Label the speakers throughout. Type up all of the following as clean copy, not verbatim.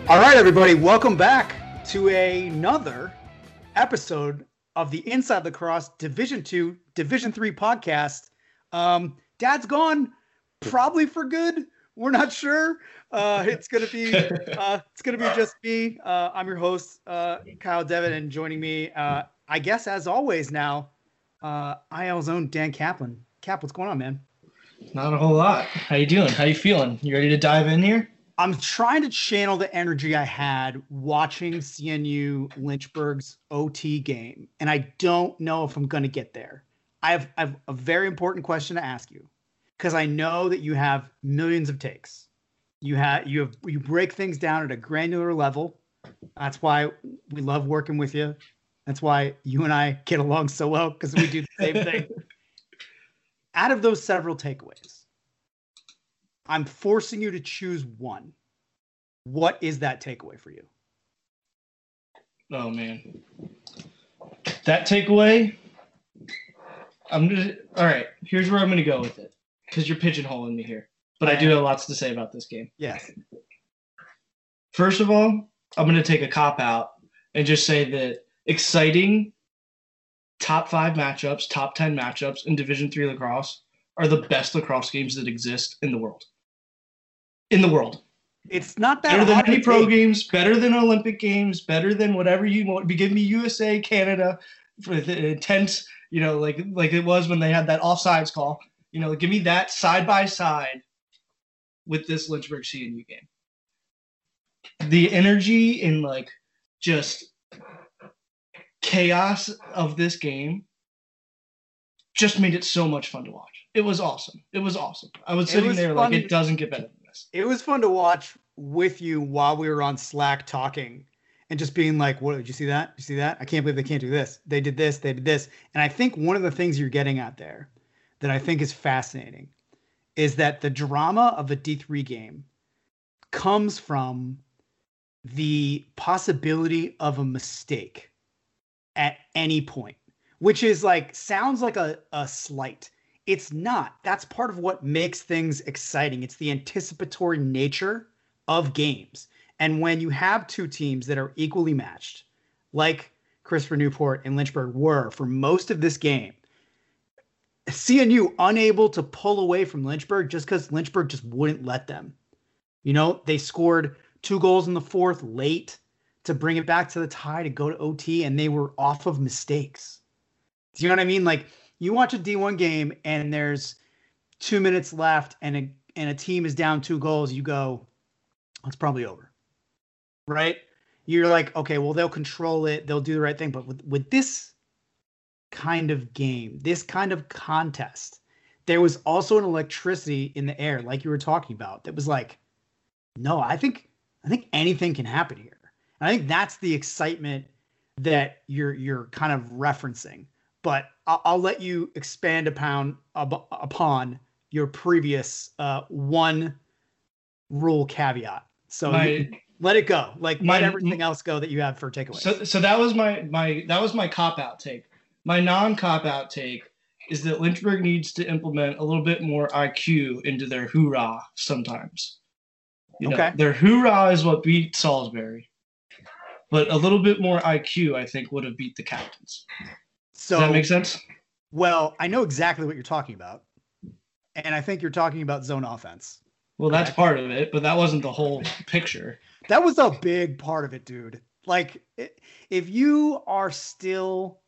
Speaker 1: All right, everybody, welcome back to another episode of the Inside Lacrosse Division 2, Division 3 podcast. Dad's gone, probably for good. We're not sure. It's gonna be just me. I'm your host, Kyle Devitt, and joining me, I guess as always now, IL's own Dan Kaplan. Cap, what's going on, man?
Speaker 2: Not a whole lot. How you doing? How you feeling? You ready to dive in here?
Speaker 1: I'm trying to channel the energy I had watching CNU Lynchburg's OT game, and I don't know if I'm going to get there. I have a very important question to ask you, because I know that you have millions of takes. You break things down at a granular level. That's why we love working with you. That's why you and I get along so well, because we do the same thing. Out of those several takeaways, I'm forcing you to choose one. What is that takeaway for you?
Speaker 2: Oh, man. That takeaway, all right, here's where I'm going to go with it, because you're pigeonholing me here. But I do have lots to say about this game.
Speaker 1: Yes.
Speaker 2: First of all, I'm going to take a cop-out and just say that exciting top 5 matchups, top 10 matchups in Division 3 lacrosse are the best lacrosse games that exist in the world.
Speaker 1: It's not that
Speaker 2: better than any pro games, better than Olympic games, better than whatever you want. Give me USA, Canada, with intense, like it was when they had that offsides call. Give me that side by side with this Lynchburg CNU game. The energy and just chaos of this game just made it so much fun to watch. It was awesome. I was sitting there like, it doesn't get better than this.
Speaker 1: It was fun to watch with you while we were on Slack talking and just being like, what, did you see that? You see that? I can't believe they can't do this. They did this. They did this. And I think one of the things you're getting at there that I think is fascinating is that the drama of a D3 game comes from the possibility of a mistake at any point, which is sounds like a slight. It's not. That's part of what makes things exciting. It's the anticipatory nature of games. And when you have two teams that are equally matched, like Christopher Newport and Lynchburg were for most of this game, CNU unable to pull away from Lynchburg just because Lynchburg just wouldn't let them. They scored 2 goals in the fourth late to bring it back to the tie to go to OT, and they were off of mistakes. Do you know what I mean? You watch a D1 game and there's 2 minutes left and a team is down 2 goals. You go, it's probably over, right? You're like, okay, well, they'll control it. They'll do the right thing. But with this kind of game, this kind of contest, there was also an electricity in the air, like you were talking about, that was like, no, I think anything can happen here. And I think that's the excitement that you're kind of referencing. But I'll let you expand upon your previous one rule caveat. So let it go. Let everything else go that you have for takeaways.
Speaker 2: So that was my cop-out take. My non-cop-out take is that Lynchburg needs to implement a little bit more IQ into their hoorah sometimes. Their hoorah is what beat Salisbury. But a little bit more IQ, I think, would have beat the Captains.
Speaker 1: So,
Speaker 2: does that make sense?
Speaker 1: Well, I know exactly what you're talking about. And I think you're talking about zone offense.
Speaker 2: Well, that's part of it, but that wasn't the whole picture.
Speaker 1: That was a big part of it, dude. If you are still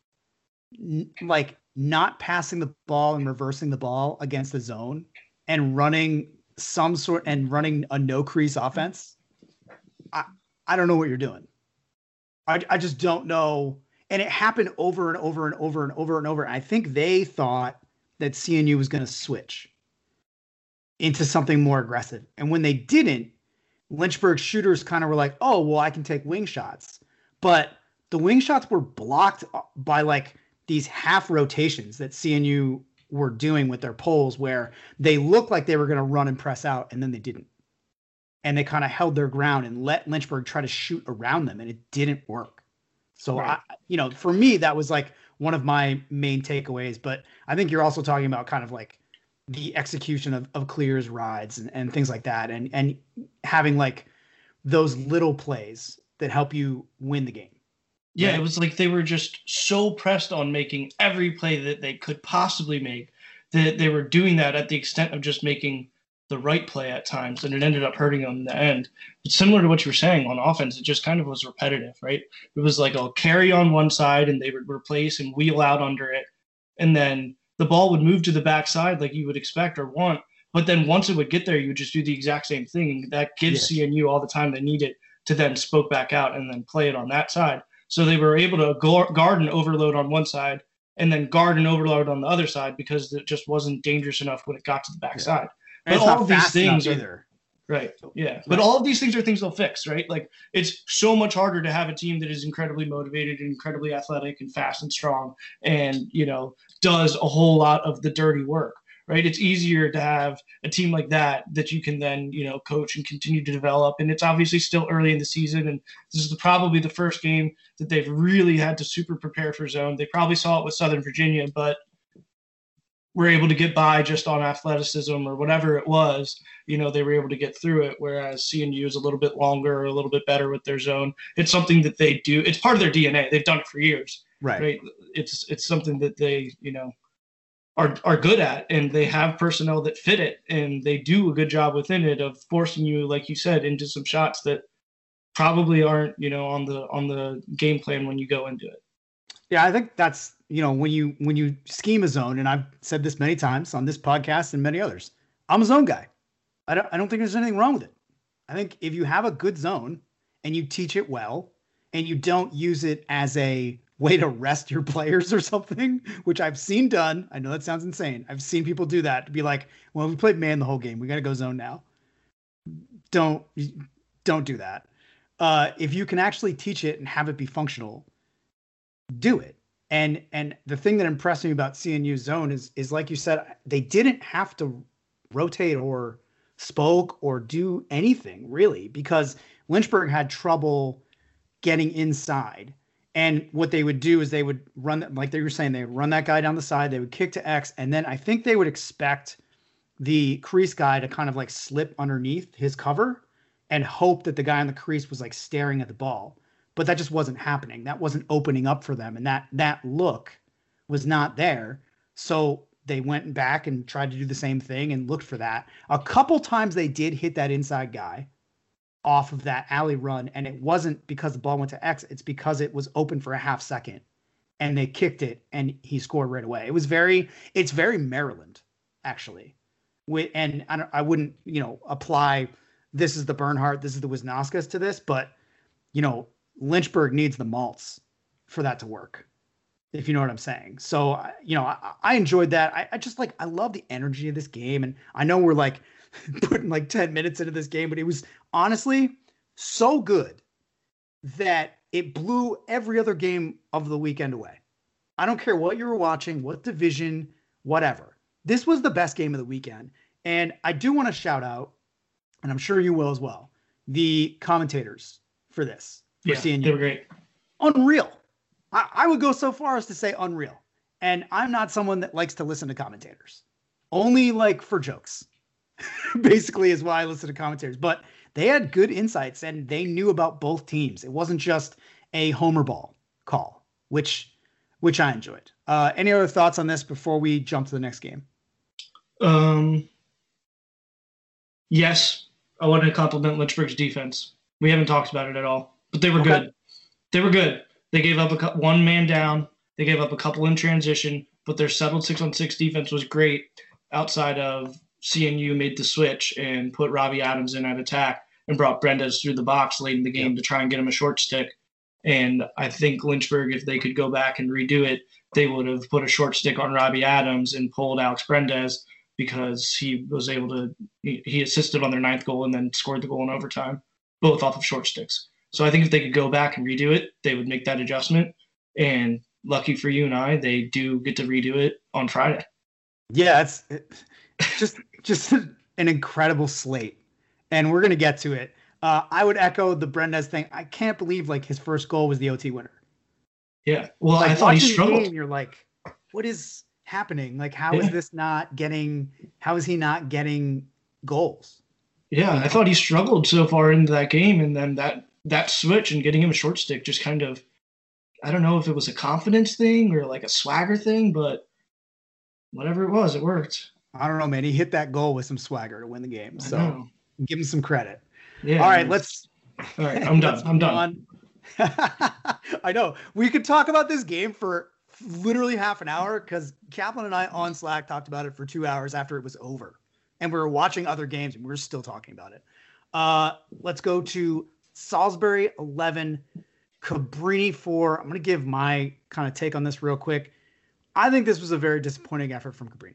Speaker 1: not passing the ball and reversing the ball against the zone and running a no crease offense, I don't know what you're doing. I just don't know. And it happened over and over and over and over and over. I think they thought that CNU was going to switch into something more aggressive. And when they didn't, Lynchburg shooters kind of were like, oh, well, I can take wing shots. But the wing shots were blocked by these half rotations that CNU were doing with their poles, where they looked like they were going to run and press out, and then they didn't. And they kind of held their ground and let Lynchburg try to shoot around them, and it didn't work. So, right. For me, that was one of my main takeaways. But I think you're also talking about kind of the execution of clears rides and things like that. And having those little plays that help you win the game.
Speaker 2: Yeah,
Speaker 1: Right?
Speaker 2: it was like they were just so pressed on making every play that they could possibly make that they were doing that at the extent of just making the right play at times, and it ended up hurting them in the end. But similar to what you were saying on offense, it just kind of was repetitive, right? It was like a carry on one side, and they would replace and wheel out under it, and then the ball would move to the backside like you would expect or want. But then once it would get there, you would just do the exact same thing, and that gives CNU all the time they need it to then spoke back out and then play it on that side. So they were able to guard an overload on one side and then guard an overload on the other side because it just wasn't dangerous enough when it got to the backside.
Speaker 1: And
Speaker 2: But all of these things are
Speaker 1: either.
Speaker 2: right. Yeah. But all of these things are things they'll fix, right? Like it's so much harder to have a team that is incredibly motivated and incredibly athletic and fast and strong and, does a whole lot of the dirty work. Right. It's easier to have a team like that you can then, coach and continue to develop. And it's obviously still early in the season. And this is probably the first game that they've really had to super prepare for zone. They probably saw it with Southern Virginia, but were able to get by just on athleticism or whatever it was. They were able to get through it. Whereas CNU is a little bit longer, a little bit better with their zone. It's something that they do. It's part of their DNA. They've done it for years. Right. It's something that they, are good at, and they have personnel that fit it, and they do a good job within it of forcing you, like you said, into some shots that probably aren't, on the game plan when you go into it.
Speaker 1: Yeah, I think that's, when you scheme a zone, and I've said this many times on this podcast and many others, I'm a zone guy. I don't think there's anything wrong with it. I think if you have a good zone and you teach it well and you don't use it as a way to rest your players or something, which I've seen done. I know that sounds insane. I've seen people do that to be like, well, we played man the whole game. We got to go zone now. Don't do that. If you can actually teach it and have it be functional, do it. And the thing that impressed me about CNU zone is like you said, they didn't have to rotate or spoke or do anything really, because Lynchburg had trouble getting inside. And what they would do is they would run, like they were saying, they would run that guy down the side, they would kick to X, and then I think they would expect the crease guy to kind of like slip underneath his cover and hope that the guy on the crease was like staring at the ball. But that just wasn't happening. That wasn't opening up for them. And that look was not there. So they went back and tried to do the same thing and looked for that. A couple times they did hit that inside guy off of that alley run, and it wasn't because the ball went to X, it's because it was open for a half second and they kicked it and he scored right away. It's very Maryland actually. And I wouldn't, apply this is the Bernhardt, this is the Wisnauskas to this, but Lynchburg needs the malts for that to work, if you know what I'm saying. So, I enjoyed that. I just I love the energy of this game. And I know we're putting 10 minutes into this game, but it was honestly so good that it blew every other game of the weekend away. I don't care what you were watching, what division, whatever. This was the best game of the weekend. And I do want to shout out, and I'm sure you will as well, the commentators for this. For CNU.
Speaker 2: They were great.
Speaker 1: Unreal. I would go so far as to say unreal. And I'm not someone that likes to listen to commentators. Only for jokes. Basically is why I listen to commentators, but they had good insights and they knew about both teams. It wasn't just a homer ball call, which I enjoyed. Any other thoughts on this before we jump to the next game?
Speaker 2: Yes, I want to compliment Lynchburg's defense. We haven't talked about it at all, but they were good. They were good. They gave up one man down. They gave up a couple in transition, but their settled 6-on-6 defense was great outside of CNU made the switch and put Robbie Adams in at attack and brought Brendez through the box late in the game to try and get him a short stick. And I think Lynchburg, if they could go back and redo it, they would have put a short stick on Robbie Adams and pulled Alex Brendez because he was able to – he assisted on their ninth goal and then scored the goal in overtime, both off of short sticks. So I think if they could go back and redo it, they would make that adjustment. And lucky for you and I, they do get to redo it on Friday.
Speaker 1: Yeah, it's just an incredible slate, and we're gonna get to it. I would echo the Brendez thing. I can't believe his first goal was the OT winner.
Speaker 2: Yeah, well, I thought he struggled.
Speaker 1: Game, you're like, what is happening? How is this not getting? How is he not getting goals?
Speaker 2: Yeah, I thought he struggled so far into that game, and then that switch and getting him a short stick just kind of, I don't know if it was a confidence thing or like a swagger thing, but whatever it was, it worked.
Speaker 1: I don't know, man. He hit that goal with some swagger to win the game.
Speaker 2: I
Speaker 1: So
Speaker 2: know.
Speaker 1: give him some credit.
Speaker 2: Yeah.
Speaker 1: All right, let's
Speaker 2: All right, I'm done.
Speaker 1: let's
Speaker 2: I'm
Speaker 1: move
Speaker 2: done.
Speaker 1: on. I know. We could talk about this game for literally half an hour because Kaplan and I on Slack talked about it for 2 hours after it was over. And we were watching other games and we were still talking about it. Let's go to Salisbury 11, Cabrini 4. I'm going to give my kind of take on this real quick. I think this was a very disappointing effort from Cabrini.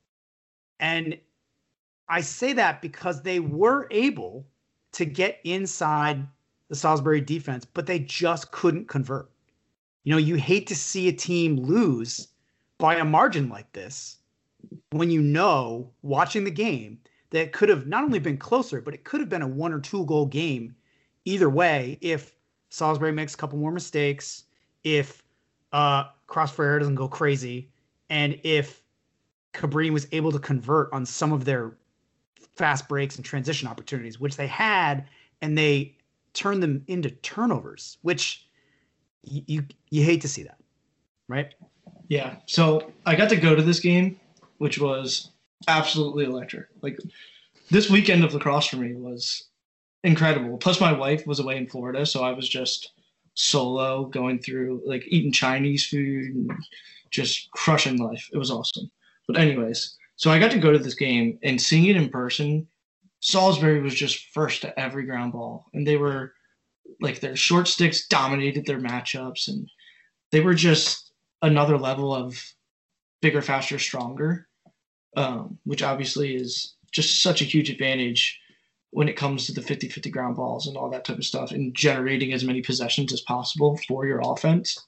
Speaker 1: And I say that because they were able to get inside the Salisbury defense, but they just couldn't convert. You know, you hate to see a team lose by a margin like this when you know, watching the game, that it could have not only been closer, but it could have been a 1 or 2 goal game either way if Salisbury makes a couple more mistakes, if Crossfire doesn't go crazy, and if Cabrini was able to convert on some of their fast breaks and transition opportunities, which they had, and they turned them into turnovers, which you hate to see that, right?
Speaker 2: Yeah. So I got to go to this game, which was absolutely electric. Like this weekend of lacrosse for me was incredible. Plus my wife was away in Florida, so I was just solo going through like eating Chinese food and just crushing life. It was awesome. But anyways, so I got to go to this game and seeing it in person. Salisbury was just first to every ground ball, and they were like their short sticks dominated their matchups, and they were just another level of bigger, faster, stronger, which obviously is just such a huge advantage when it comes to the 50-50 ground balls and all that type of stuff and generating as many possessions as possible for your offense.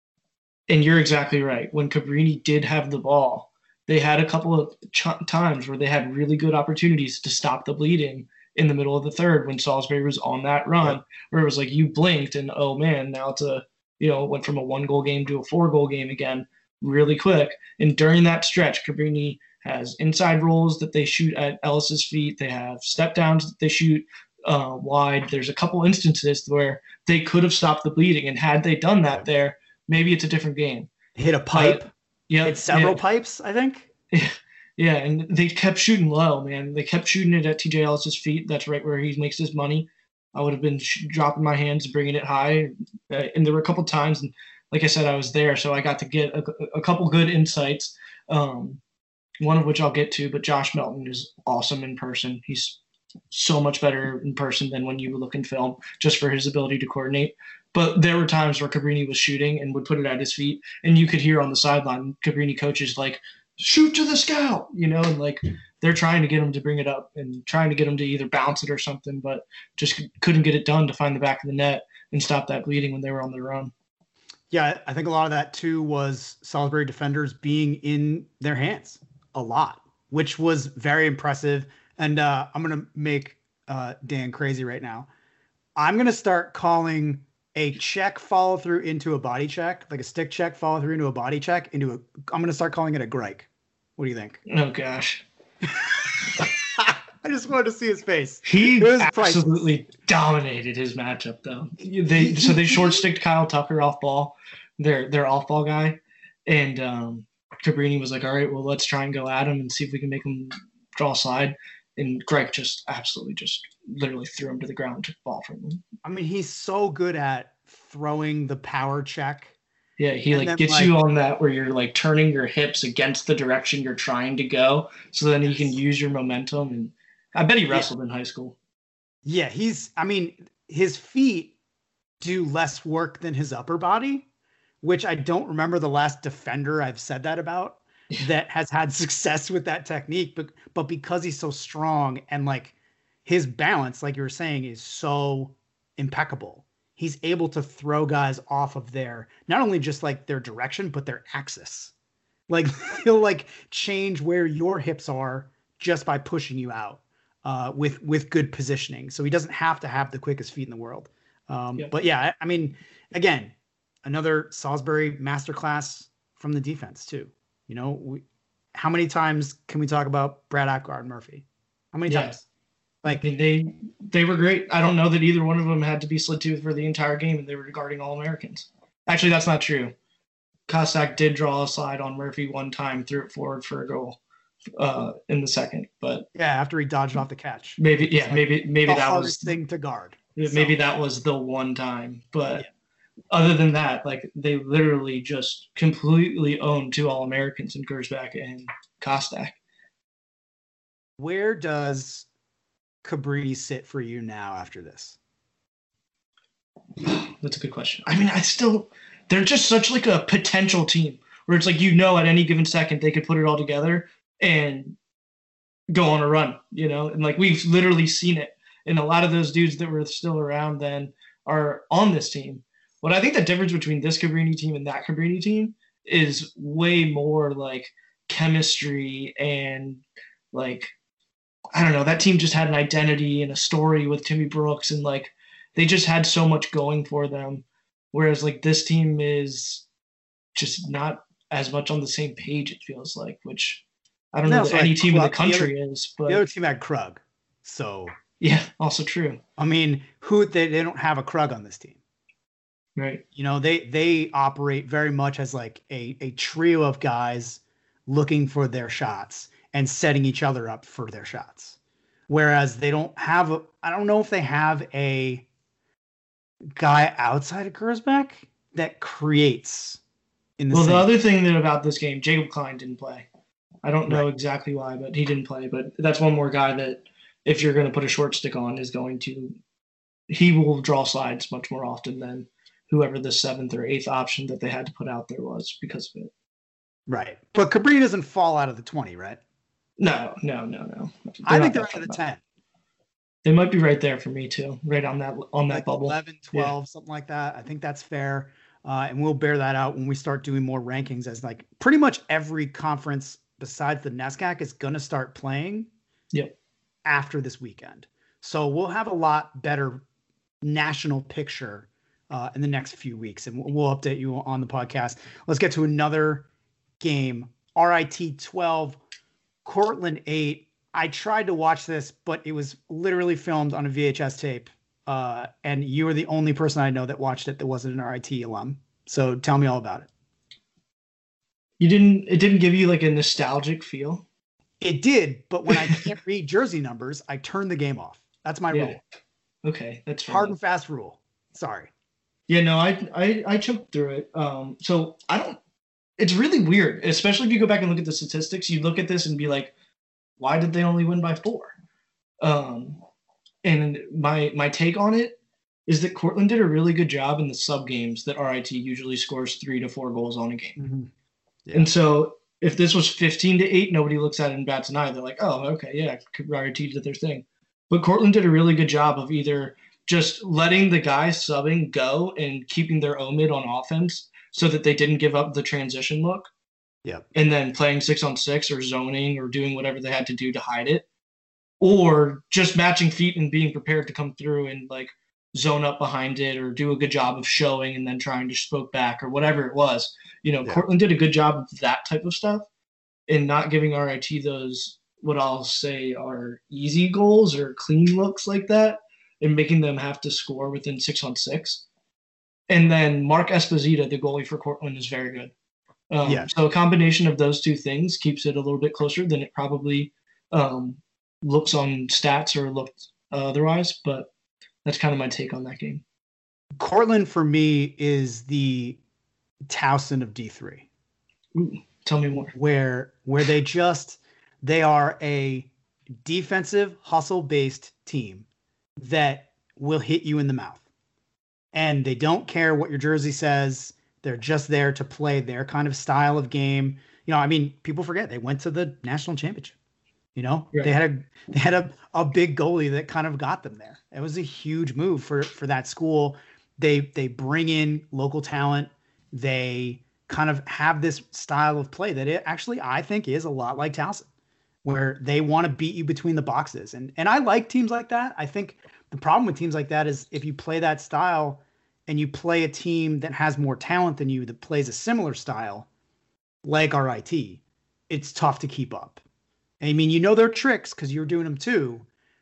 Speaker 2: And you're exactly right. When Cabrini did have the ball, they had a couple of times where they had really good opportunities to stop the bleeding in the middle of the third when Salisbury was on that run, where it was like you blinked and, oh man, now it's went from a 1-goal game to a 4-goal game again really quick. And during that stretch, Cabrini has inside rolls that they shoot at Ellis's feet. They have step downs that they shoot wide. There's a couple instances where they could have stopped the bleeding. And had they done that there, maybe it's a different game.
Speaker 1: Hit a pipe.
Speaker 2: Yeah.
Speaker 1: Hit several pipes, I think.
Speaker 2: Yeah, and they kept shooting low, man. They kept shooting it at TJ Ellis's feet. That's right where he makes his money. I would have been dropping my hands, bringing it high. And there were a couple times, and like I said, I was there, so I got to get a couple good insights, one of which I'll get to, but Josh Melton is awesome in person. He's so much better in person than when you look in film, just for his ability to coordinate. But there were times where Cabrini was shooting and would put it at his feet, and you could hear on the sideline Cabrini coaches like, shoot to the scout, and like they're trying to get him to bring it up and trying to get him to either bounce it or something, but just couldn't get it done to find the back of the net and stop that bleeding when they were on their run.
Speaker 1: Yeah, I think a lot of that too was Salisbury defenders being in their hands a lot, which was very impressive. And I'm going to make Dan crazy right now. I'm going to start calling a check follow through into a body check, like a stick check follow through into a body check, I'm going to start calling it a Greik. What do you think?
Speaker 2: Oh, gosh.
Speaker 1: I just wanted to see his face.
Speaker 2: He absolutely dominated his matchup, though. They short sticked Kyle Tucker off ball, their off ball guy, and Cabrini was like, "All right, well, let's try and go at him and see if we can make him draw a slide." And Greg just absolutely just literally threw him to the ground, took the ball from him.
Speaker 1: I mean, he's so good at throwing the power check.
Speaker 2: Yeah, he like gets you on that where you're like turning your hips against the direction you're trying to go, so then you can use your momentum. And I bet he wrestled in high school.
Speaker 1: Yeah, his feet do less work than his upper body, which I don't remember the last defender I've said that about that has had success with that technique. But because he's so strong and like his balance, like you were saying, is so impeccable. He's able to throw guys off of their, not only just like their direction, but their axis. Like he'll like change where your hips are just by pushing you out with good positioning. So he doesn't have to have the quickest feet in the world. But yeah, I mean, again, another Salisbury masterclass from the defense too. How many times can we talk about Brad Ackgard Murphy? How many times? Like,
Speaker 2: I mean, they were great. I don't know that either one of them had to be slid to for the entire game, and they were guarding All Americans. Actually, that's not true. Kostak did draw a slide on Murphy one time, threw it forward for a goal in the second, but
Speaker 1: yeah, after he dodged off the catch.
Speaker 2: maybe
Speaker 1: the
Speaker 2: that
Speaker 1: hardest
Speaker 2: was
Speaker 1: thing to guard.
Speaker 2: maybe that was the one time. But
Speaker 1: yeah.
Speaker 2: other than that, like they literally just completely owned two All Americans in Gersbach and Kostak.
Speaker 1: Where does Cabrini sit for you now after this?
Speaker 2: That's a good question. I mean, they're just such like a potential team where it's like, at any given second they could put it all together and go on a run, and like we've literally seen it. And a lot of those dudes that were still around then are on this team. What I think the difference between this Cabrini team and that Cabrini team is way more like chemistry and like, I don't know, that team just had an identity and a story with Timmy Brooks, and like they just had so much going for them. Whereas like this team is just not as much on the same page, it feels like, which I don't know that any team in the country is. But
Speaker 1: the other team had Krug. So
Speaker 2: yeah, also true.
Speaker 1: I mean, they don't have a Krug on this team.
Speaker 2: Right.
Speaker 1: They operate very much as like a trio of guys looking for their shots and setting each other up for their shots. Whereas they don't have I don't know if they have a guy outside of Gersbach that creates in the
Speaker 2: the other thing about this game, Jacob Klein didn't play. I don't know exactly why, but he didn't play. But that's one more guy that if you're going to put a short stick on he will draw slides much more often than whoever the 7th or 8th option that they had to put out there was because of it.
Speaker 1: Right. But Cabrini doesn't fall out of the 20, right?
Speaker 2: No.
Speaker 1: I think they're out of the 10.
Speaker 2: They might be right there for me too, right on that like bubble.
Speaker 1: 11, 12, something like that. I think that's fair. And we'll bear that out when we start doing more rankings, as like pretty much every conference besides the NESCAC is going to start playing after this weekend. So we'll have a lot better national picture in the next few weeks, and we'll update you on the podcast. Let's get to another game. RIT 12, Cortland 8. I tried to watch this, but it was literally filmed on a VHS tape. And you were the only person I know that watched it that wasn't an RIT alum. So tell me all about it.
Speaker 2: It didn't give you like a nostalgic feel?
Speaker 1: It did, but when I can't read jersey numbers, I turn the game off. That's my rule.
Speaker 2: Okay, that's
Speaker 1: hard and fast rule. Sorry.
Speaker 2: Yeah, no, I choked through it. So I don't. It's really weird, especially if you go back and look at the statistics. You look at this and be like, why did they only win by 4? And my take on it is that Cortland did a really good job in the sub games that RIT usually scores 3 to 4 goals on a game.
Speaker 1: Mm-hmm. Yeah.
Speaker 2: And so if this was 15-8, nobody looks at it and bats an eye. They're like, oh, okay, yeah, RIT did their thing. But Cortland did a really good job of either just letting the guys subbing go and keeping their OMID on offense so that they didn't give up the transition look.
Speaker 1: Yeah.
Speaker 2: And then playing 6-on-6 or zoning or doing whatever they had to do to hide it. Or just matching feet and being prepared to come through and like zone up behind it or do a good job of showing and then trying to spoke back or whatever it was. Cortland did a good job of that type of stuff and not giving RIT those, what I'll say are easy goals or clean looks like that and making them have to score within 6-on-6. And then Mark Esposito, the goalie for Cortland, is very good. So a combination of those two things keeps it a little bit closer than it probably looks on stats or looked otherwise. But that's kind of my take on that game.
Speaker 1: Cortland, for me, is the Towson of D3.
Speaker 2: Ooh, tell me more.
Speaker 1: Where they are a defensive, hustle-based team that will hit you in the mouth. And they don't care what your jersey says. They're just there to play their kind of style of game. People forget they went to the national championship. Right. They had a big goalie that kind of got them there. It was a huge move for that school. They bring in local talent. They kind of have this style of play that it actually, I think, is a lot like Towson, where they want to beat you between the boxes. And I like teams like that. I think the problem with teams like that is if you play that style and you play a team that has more talent than you that plays a similar style, like RIT, it's tough to keep up. I mean, their tricks because you're doing them too,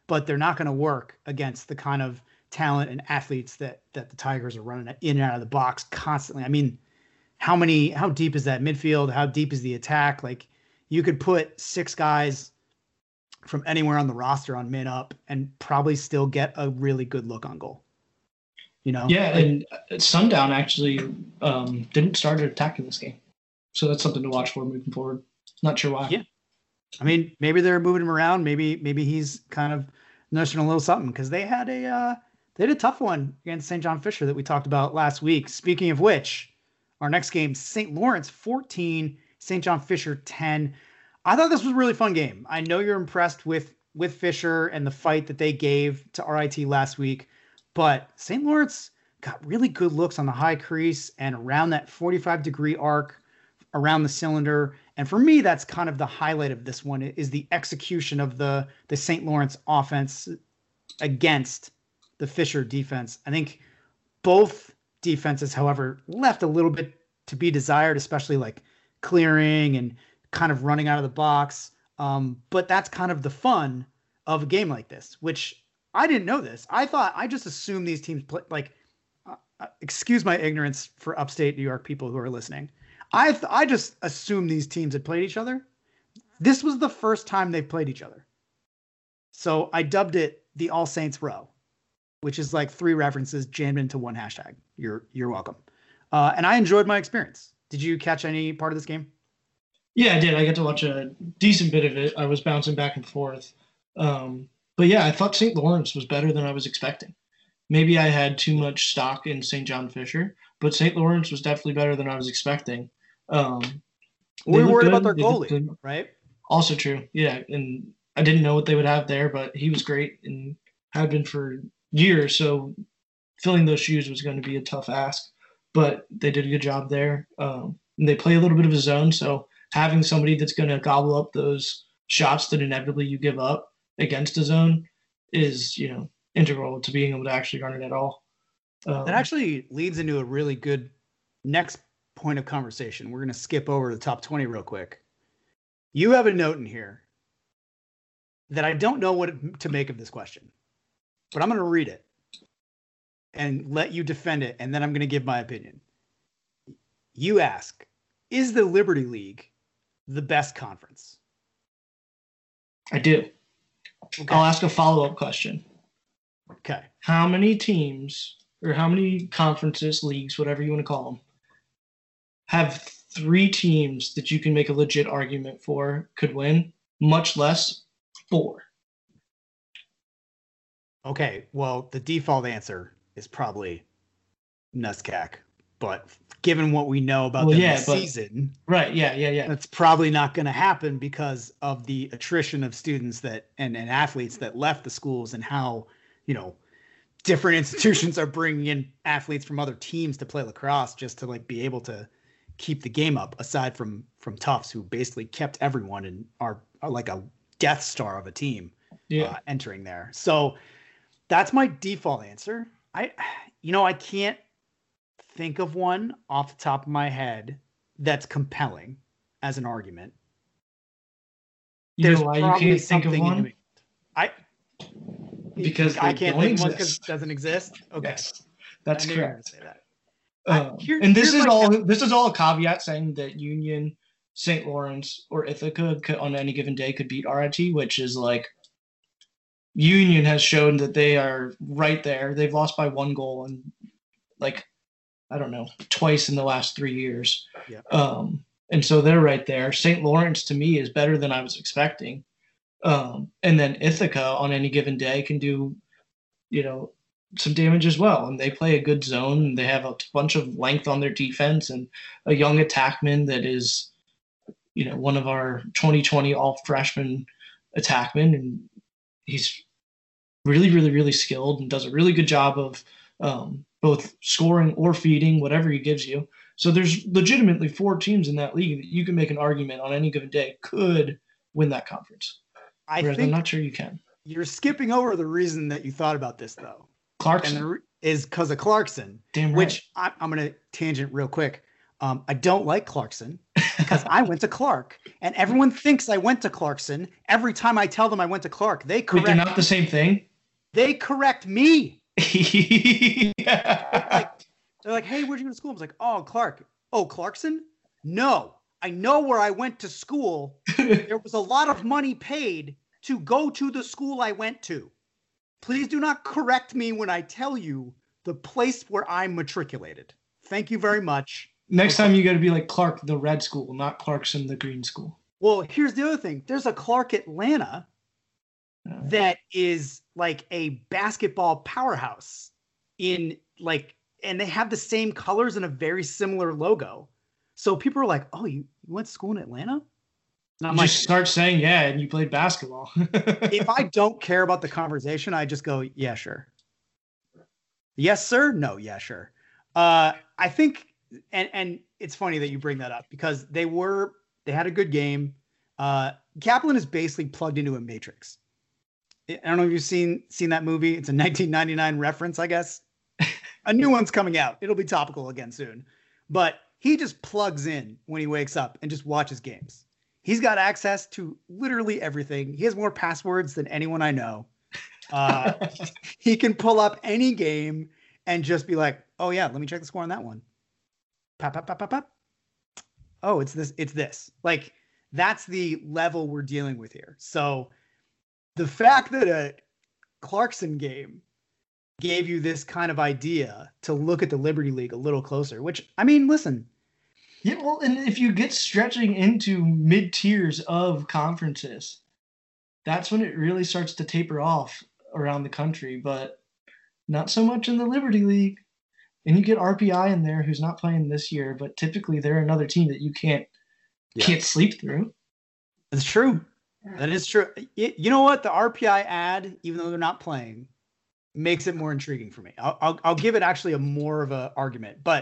Speaker 1: but they're not going to work against the kind of talent and athletes that the Tigers are running in and out of the box constantly. I mean, how deep is that midfield? How deep is the attack? Like, you could put 6 guys from anywhere on the roster on min up and probably still get a really good look on goal. You know?
Speaker 2: Yeah, and Sundown actually didn't start attacking this game. So that's something to watch for moving forward. Not sure why.
Speaker 1: Yeah. I mean, maybe they're moving him around. Maybe he's kind of nursing a little something, because they had a tough one against St. John Fisher that we talked about last week. Speaking of which, our next game, St. Lawrence 14, St. John Fisher 10. I thought this was a really fun game. I know you're impressed with Fisher and the fight that they gave to RIT last week, but St. Lawrence got really good looks on the high crease and around that 45-degree arc around the cylinder. And for me, that's kind of the highlight of this one, is the execution of the St. Lawrence offense against the Fisher defense. I think both defenses, however, left a little bit to be desired, especially like clearing and kind of running out of the box. But that's kind of the fun of a game like this, which I didn't know this. I just assumed these teams play, like, excuse my ignorance for upstate New York people who are listening. I just assumed these teams had played each other. This was the first time they've played each other. So I dubbed it the All Saints Row, which is like 3 references jammed into one hashtag. You're welcome. And I enjoyed my experience. Did you catch any part of this game?
Speaker 2: Yeah, I did. I got to watch a decent bit of it. I was bouncing back and forth. But yeah, I thought St. Lawrence was better than I was expecting. Maybe I had too much stock in St. John Fisher, but St. Lawrence was definitely better than I was expecting.
Speaker 1: We were worried about their goalie, right?
Speaker 2: Also true. Yeah, and I didn't know what they would have there, but he was great and had been for years. So filling those shoes was going to be a tough ask, but they did a good job there. And they play a little bit of a zone, so having somebody that's going to gobble up those shots that inevitably you give up against a zone is, integral to being able to actually run it at all.
Speaker 1: That actually leads into a really good next point of conversation. We're going to skip over the top 20 real quick. You have a note in here that I don't know what to make of this question, but I'm going to read it and let you defend it, and then I'm going to give my opinion. You ask, is the Liberty League the best conference?
Speaker 2: I do. Okay. I'll ask a follow-up question.
Speaker 1: Okay.
Speaker 2: How many teams, or how many conferences, leagues, whatever you want to call them, have 3 teams that you can make a legit argument for could win, much less 4?
Speaker 1: Okay, well, the default answer is probably NESCAC, but given what we know about this season,
Speaker 2: right? Yeah.
Speaker 1: That's probably not going to happen because of the attrition of students and athletes that left the schools, and how different institutions are bringing in athletes from other teams to play lacrosse just to be able to keep the game up. Aside from Tufts, who basically kept everyone and are like a Death Star of a team entering there. So that's my default answer. I can't think of one off the top of my head that's compelling as an argument.
Speaker 2: There's why you can't think of one? Because
Speaker 1: I can't think of one because it doesn't exist. Okay,
Speaker 2: yes, that's correct.
Speaker 1: Say that.
Speaker 2: And this is all a caveat saying that Union, St. Lawrence, or Ithaca on any given day could beat RIT, which is like Union has shown that they are right there. They've lost by 1 goal and twice in the last 3 years.
Speaker 1: Yeah.
Speaker 2: And so they're right there. St. Lawrence to me is better than I was expecting. And then Ithaca on any given day can do, some damage as well. And they play a good zone, and they have a bunch of length on their defense and a young attackman that is, one of our 2020 all-freshman attackmen. And he's really, really, really skilled and does a really good job of both scoring or feeding, whatever he gives you. So there's legitimately 4 teams in that league that you can make an argument on any given day could win that conference. Whereas I'm not sure you can.
Speaker 1: You're skipping over the reason that you thought about this, though.
Speaker 2: Clarkson.
Speaker 1: Is because of Clarkson.
Speaker 2: Damn right.
Speaker 1: Which I'm going to tangent real quick. I don't like Clarkson because I went to Clark, And everyone thinks I went to Clarkson. Every time I tell them I went to Clark, they correct.
Speaker 2: Wait, they're not the same thing?
Speaker 1: They correct me.
Speaker 2: Yeah.
Speaker 1: They're like, hey, where'd you go to school? I was like, oh, Clark. Oh, Clarkson? No, I know where I went to school. There was a lot of money paid to go to the school I went to. Please do not correct me when I tell you the place where I'm matriculated. Thank you very much.
Speaker 2: Next time you got to be like Clark, the red school, not Clarkson, the green school.
Speaker 1: Well, here's the other thing. There's a Clark Atlanta that is like a basketball powerhouse and they have the same colors and a very similar logo. So people are like, oh, you went to school in Atlanta? And I'm
Speaker 2: like, start saying, yeah, and you played basketball.
Speaker 1: If I don't care about the conversation, I just go, yeah, sure. Yes, sir. No, yeah, sure. I think, and it's funny that you bring that up because they had a good game. Kaplan is basically plugged into a matrix. I don't know if you've seen that movie. It's a 1999 reference, I guess. A new one's coming out. It'll be topical again soon. But he just plugs in when he wakes up and just watches games. He's got access to literally everything. He has more passwords than anyone I know. He can pull up any game and just be like, oh, yeah, let me check the score on that one. Pop, pop, pop, pop, pop. Oh, it's this. It's this. Like, that's the level we're dealing with here. So the fact that a Clarkson game gave you this kind of idea to look at the Liberty League a little closer, which, I mean, listen.
Speaker 2: Yeah, well, and if you get stretching into mid-tiers of conferences, that's when it really starts to taper off around the country, but not so much in the Liberty League. And you get RPI in there who's not playing this year, but typically they're another team that you can't sleep through.
Speaker 1: That's true. That is true. You know what? The RPI ad, even though they're not playing, makes it more intriguing for me. I'll give it actually a more of an argument, but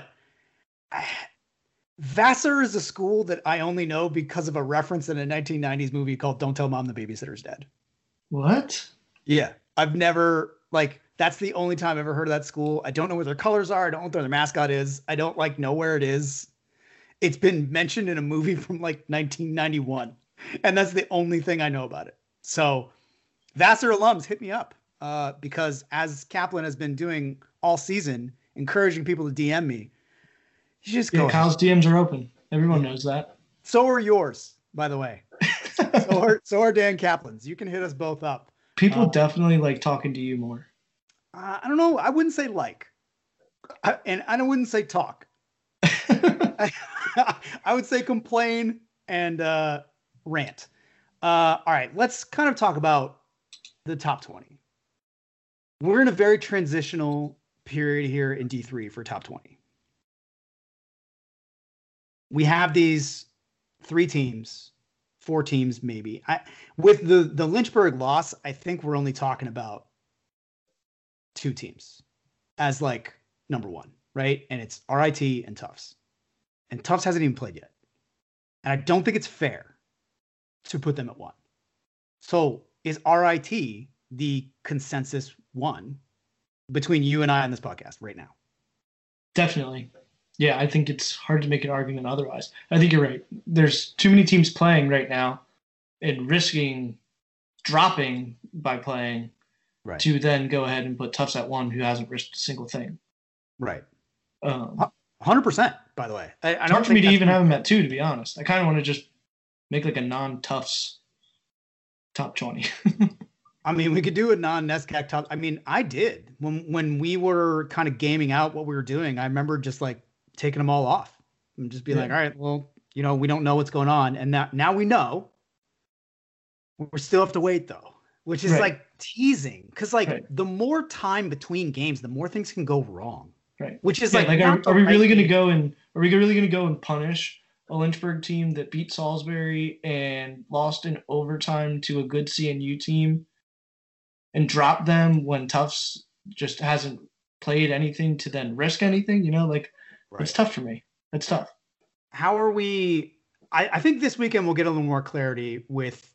Speaker 1: Vassar is a school that I only know because of a reference in a 1990s movie called Don't Tell Mom the Babysitter's Dead.
Speaker 2: What?
Speaker 1: Yeah. I've never, that's the only time I've ever heard of that school. I don't know what their colors are. I don't know what their mascot is. I don't know where it is. It's been mentioned in a movie from 1991. And that's the only thing I know about it. So Vassar alums, hit me up. Because as Kaplan has been doing all season, encouraging people to DM me, you just go.
Speaker 2: Kyle's DMs are open. Everyone knows that.
Speaker 1: So are yours, by the way. so are Dan Kaplan's. You can hit us both up.
Speaker 2: People definitely like talking to you more.
Speaker 1: I don't know. I wouldn't say and I wouldn't say talk. I would say complain and rant. All right, let's kind of talk about the top 20. We're in a very transitional period here in D3 for top 20. We have these 3 teams, 4 teams, maybe. With the Lynchburg loss, I think we're only talking about 2 teams as number 1, right? And it's RIT and Tufts. And Tufts hasn't even played yet. And I don't think it's fair to put them at 1. So is RIT the consensus 1 between you and I on this podcast right now?
Speaker 2: Definitely. Yeah, I think it's hard to make an argument otherwise. I think you're right. There's too many teams playing right now and risking dropping by playing to then go ahead and put Tufts at 1 who hasn't risked a single thing.
Speaker 1: Right. 100%, by the way.
Speaker 2: It's hard for me to even have them at 2, to be honest. I kind of want to just make a non-Tufts top 20.
Speaker 1: I mean, we could do a non-NESCAC top. I mean, I did. When we were kind of gaming out what we were doing, I remember just taking them all off and just being all right, well, we don't know what's going on. And now we know. We still have to wait, though, which is teasing. Because the more time between games, the more things can go wrong.
Speaker 2: Right.
Speaker 1: Which is
Speaker 2: are we really going to go and punish a Lynchburg team that beat Salisbury and lost in overtime to a good CNU team and drop them when Tufts just hasn't played anything to then risk anything? It's tough for me. It's tough.
Speaker 1: How are we? I think this weekend we'll get a little more clarity with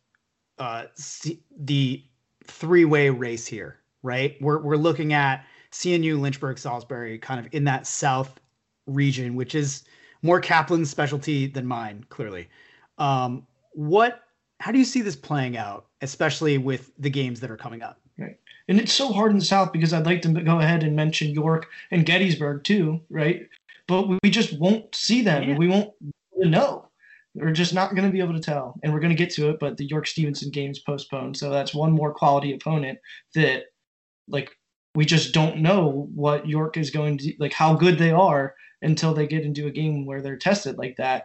Speaker 1: the 3-way race here, right? We're looking at CNU, Lynchburg, Salisbury, kind of in that south region, which is more Kaplan's specialty than mine, clearly. what? How do you see this playing out, especially with the games that are coming up?
Speaker 2: Right. And it's so hard in the South because I'd like to go ahead and mention York and Gettysburg too, right? But we just won't see them and we won't know. We're just not going to be able to tell. And we're going to get to it, but the York Stevenson game's postponed. So that's one more quality opponent that, like, we just don't know what York is going to, like, how good they are until they get into a game where they're tested like that.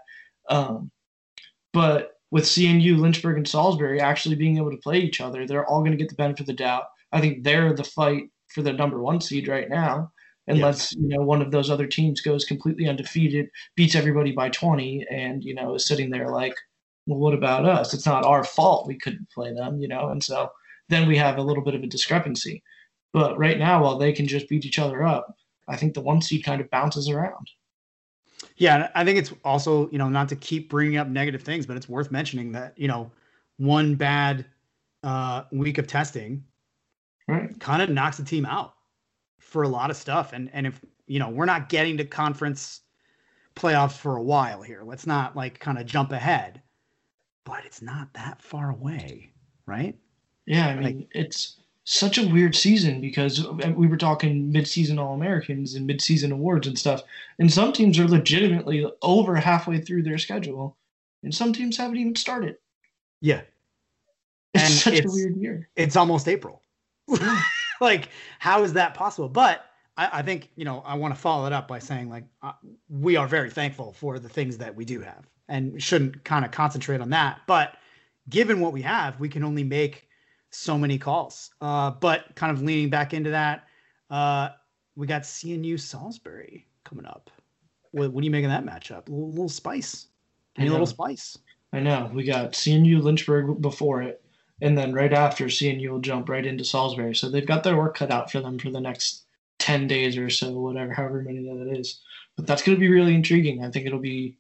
Speaker 2: But with CNU, Lynchburg, and Salisbury actually being able to play each other, they're all going to get the benefit of the doubt. I think they're the fight for the number one seed right now, unless one of those other teams goes completely undefeated, beats everybody by 20, and is sitting there like, well, what about us? It's not our fault we couldn't play them, and so then we have a little bit of a discrepancy. But right now, while they can just beat each other up, I think the one seed kind of bounces around.
Speaker 1: Yeah, I think it's also, not to keep bringing up negative things, but it's worth mentioning that, one bad week of testing kind of knocks the team out for a lot of stuff. And if, we're not getting to conference playoffs for a while here, let's not like kind of jump ahead, but it's not that far away, right?
Speaker 2: Yeah, I mean, it's such a weird season because we were talking mid-season All-Americans and mid-season awards and stuff. And some teams are legitimately over halfway through their schedule, and some teams haven't even started.
Speaker 1: Yeah.
Speaker 2: It's such a weird year.
Speaker 1: It's almost April. Like, how is that possible? But I think, I want to follow it up by saying, like, we are very thankful for the things that we do have and shouldn't kind of concentrate on that. But given what we have, we can only make so many calls. But kind of leaning back into that, we got CNU Salisbury coming up. What do you make of that matchup? A little spice. A little spice.
Speaker 2: I know. We got CNU Lynchburg before it, and then right after, CNU will jump right into Salisbury. So they've got their work cut out for them for the next 10 days or so, however many that it is. But that's going to be really intriguing. I think it'll be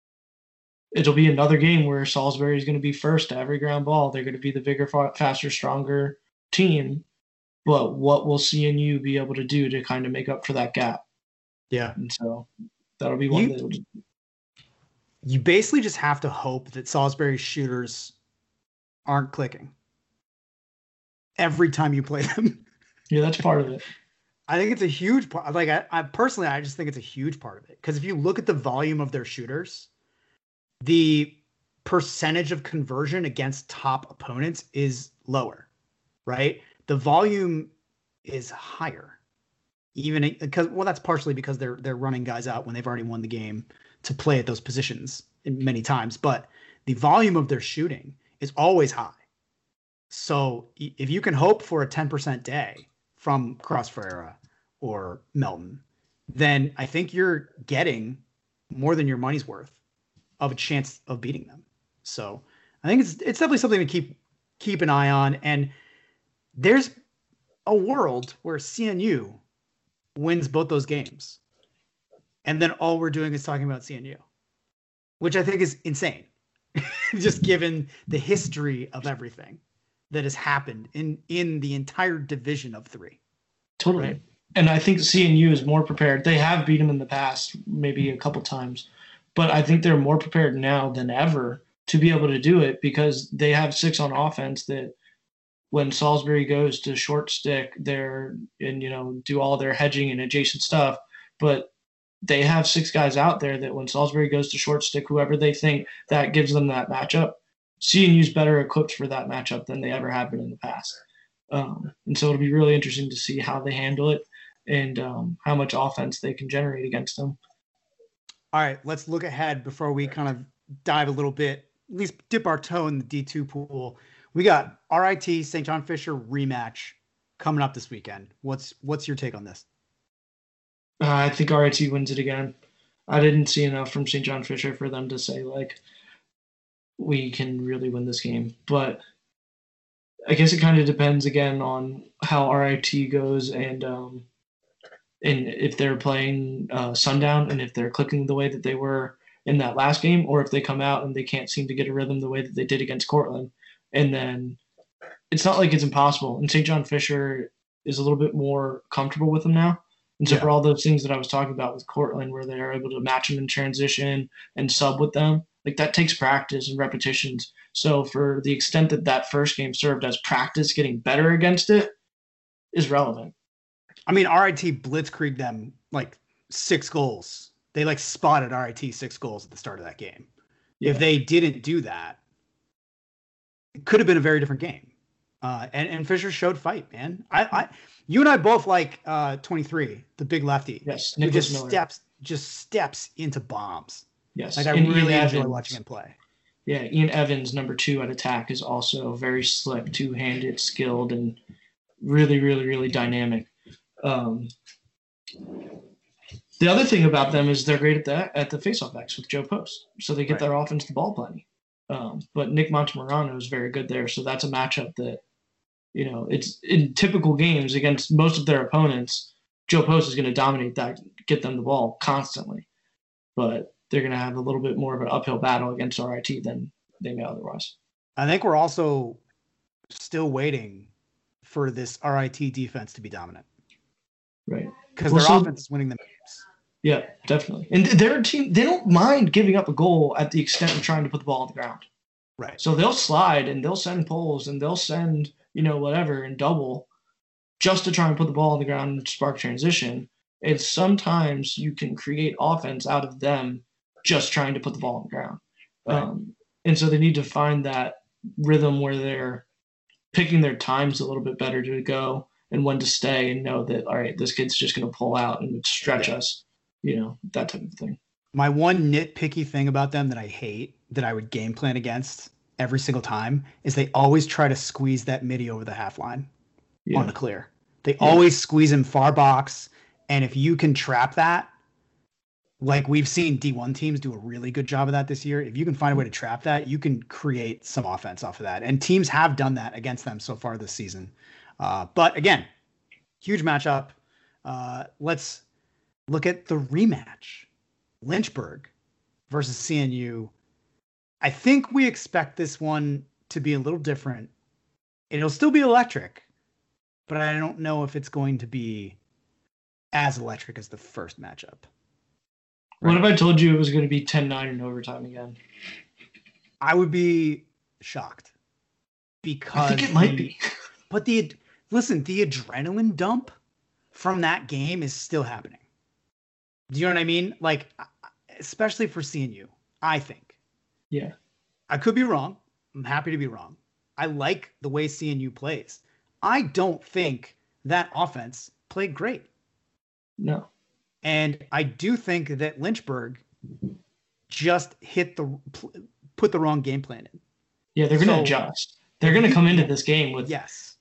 Speaker 2: another game where Salisbury is going to be first to every ground ball. They're going to be the bigger, faster, stronger team. But what will CNU be able to do to kind of make up for that gap?
Speaker 1: Yeah.
Speaker 2: And so that'll be one that
Speaker 1: you basically just have to hope that Salisbury's shooters aren't clicking every time you play them.
Speaker 2: Yeah, that's part of it.
Speaker 1: I think it's a huge part. Like, I personally, I just think it's a huge part of it. Because if you look at the volume of their shooters, the percentage of conversion against top opponents is lower, right? The volume is higher, even because, well, that's partially because they're running guys out when they've already won the game to play at those positions many times. But the volume of their shooting is always high. So if you can hope for a 10% day from Cross Ferreira or Melton, then I think you're getting more than your money's worth of a chance of beating them. So I think it's definitely something to keep an eye on. And there's a world where CNU wins both those games, and then all we're doing is talking about CNU, which I think is insane, just given the history of everything that has happened in the entire division of three.
Speaker 2: Totally. Right? And I think CNU is more prepared. They have beat them in the past, maybe a couple times, but I think they're more prepared now than ever to be able to do it because they have 6 on offense that when Salisbury goes to short stick, they're and do all their hedging and adjacent stuff, but they have 6 guys out there that when Salisbury goes to short stick, whoever they think, that gives them that matchup. CNU's better equipped for that matchup than they ever have been in the past. And so it'll be really interesting to see how they handle it and how much offense they can generate against them.
Speaker 1: All right, let's look ahead before we kind of dive a little bit, at least dip our toe in the D2 pool. We got RIT St. John Fisher rematch coming up this weekend. What's your take on this?
Speaker 2: I think RIT wins it again. I didn't see enough from St. John Fisher for them to say, like, we can really win this game. But I guess it kind of depends, again, on how RIT goes and if they're playing Sundown and if they're clicking the way that they were in that last game, or if they come out and they can't seem to get a rhythm the way that they did against Cortland. And then it's not like it's impossible. And St. John Fisher is a little bit more comfortable with them now. And so for all those things that I was talking about with Cortland, where they're able to match them in transition and sub with them, Like that takes practice and repetitions. So for the extent that that first game served as practice getting better against it is relevant.
Speaker 1: I mean, RIT blitzkrieged them like 6 goals. They like spotted RIT 6 goals at the start of that game. Yeah. If they didn't do that, it could have been a very different game. And Fisher showed fight, man. You and I both like 23, the big lefty.
Speaker 2: Yes,
Speaker 1: who just steps into bombs.
Speaker 2: Yes,
Speaker 1: like I really enjoy watching him play.
Speaker 2: Yeah, Ian Evans, number 2 at attack, is also very slick, two-handed, skilled, and really, really, really dynamic. The other thing about them is they're great at the faceoff backs with Joe Post, so they get their offense the ball plenty. But Nick Montemurano is very good there, so that's a matchup that, it's in typical games against most of their opponents, Joe Post is going to dominate that, get them the ball constantly. But they're going to have a little bit more of an uphill battle against RIT than they may otherwise.
Speaker 1: I think we're also still waiting for this RIT defense to be dominant.
Speaker 2: Right.
Speaker 1: Because their offense is winning the games.
Speaker 2: Yeah, definitely. And their team, they don't mind giving up a goal at the extent of trying to put the ball on the ground.
Speaker 1: Right.
Speaker 2: So they'll slide and they'll send pulls and they'll send, whatever and double just to try and put the ball on the ground and spark transition. And sometimes you can create offense out of them just trying to put the ball on the ground.
Speaker 1: Right.
Speaker 2: And so they need to find that rhythm where they're picking their times a little bit better to go and when to stay and know that, all right, this kid's just going to pull out and stretch us, that type of thing.
Speaker 1: My one nitpicky thing about them that I hate, that I would game plan against every single time, is they always try to squeeze that midi over the half line on the clear. They always squeeze him far box. And if you can trap that, like we've seen D1 teams do a really good job of that this year. If you can find a way to trap that, you can create some offense off of that. And teams have done that against them so far this season. But again, huge matchup. Let's look at the rematch. Lynchburg versus CNU. I think we expect this one to be a little different. It'll still be electric, but I don't know if it's going to be as electric as the first matchup.
Speaker 2: Right? What if I told you it was going to be 10-9 in overtime again?
Speaker 1: I would be shocked. Because
Speaker 2: I think it might be.
Speaker 1: But the adrenaline dump from that game is still happening. Do you know what I mean? Like, especially for CNU, I think.
Speaker 2: Yeah.
Speaker 1: I could be wrong. I'm happy to be wrong. I like the way CNU plays. I don't think that offense played great.
Speaker 2: No.
Speaker 1: And I do think that Lynchburg just put the wrong game plan in.
Speaker 2: Yeah, they're going to adjust. They're going to come into this game with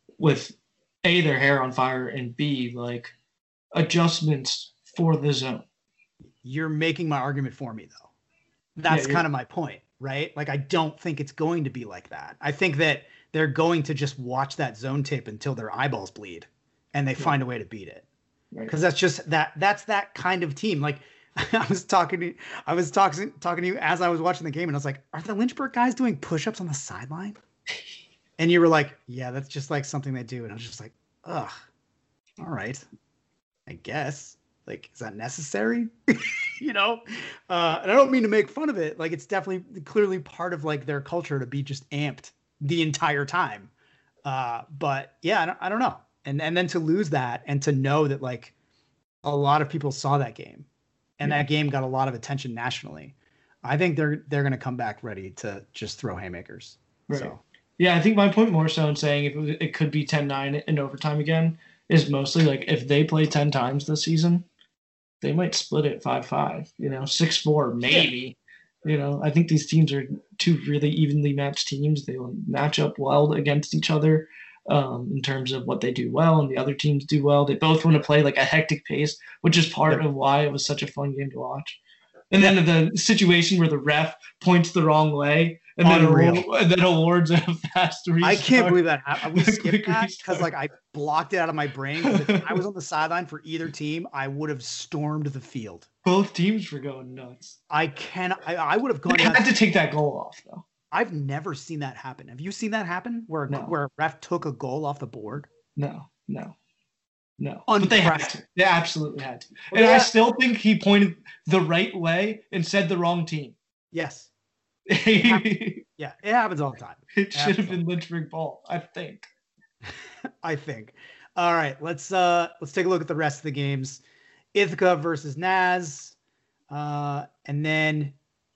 Speaker 2: A, their hair on fire, and B, like, adjustments for the zone.
Speaker 1: You're making my argument for me, though. That's kind of my point, right? Like, I don't think it's going to be like that. I think that they're going to just watch that zone tape until their eyeballs bleed and they find a way to beat it. Because that's just that's that kind of team. Like, I was talking to you as I was watching the game, and I was like, are the Lynchburg guys doing push-ups on the sideline? And you were like, yeah, that's just like something they do. And I was just like, ugh, all right, I guess. Like, is that necessary? And I don't mean to make fun of it. Like, it's definitely clearly part of like their culture to be just amped the entire time. But yeah, I don't know. And then to lose that and to know that like a lot of people saw that game and that game got a lot of attention nationally. I think they're going to come back ready to just throw haymakers.
Speaker 2: Right.
Speaker 1: So.
Speaker 2: Yeah, I think my point more so in saying if it could be 10-9 in overtime again is mostly like if they play 10 times this season, they might split it 5-5, 6-4 maybe. Yeah. I think these teams are two really evenly matched teams. They will match up well against each other in terms of what they do well and the other teams do well. They both want to play like a hectic pace, which is part of why it was such a fun game to watch. And then the situation where the ref points the wrong way and then awards a fast restart.
Speaker 1: I can't believe that happened. We skipped that because like I blocked it out of my brain. If I was on the sideline for either team, I would have stormed the field.
Speaker 2: Both teams were going nuts.
Speaker 1: I would have gone.
Speaker 2: They had to take that goal off though.
Speaker 1: I've never seen that happen. Have you seen that happen where a ref took a goal off the board?
Speaker 2: No. But they had to. They absolutely had to. And I still think he pointed the right way and said the wrong team.
Speaker 1: Yes.
Speaker 2: It
Speaker 1: Yeah, it happens all the time. It
Speaker 2: should have
Speaker 1: happens all
Speaker 2: been Lynchburg Ball, I think.
Speaker 1: I think. All right, let's take a look at the rest of the games. Ithaca versus Naz, and then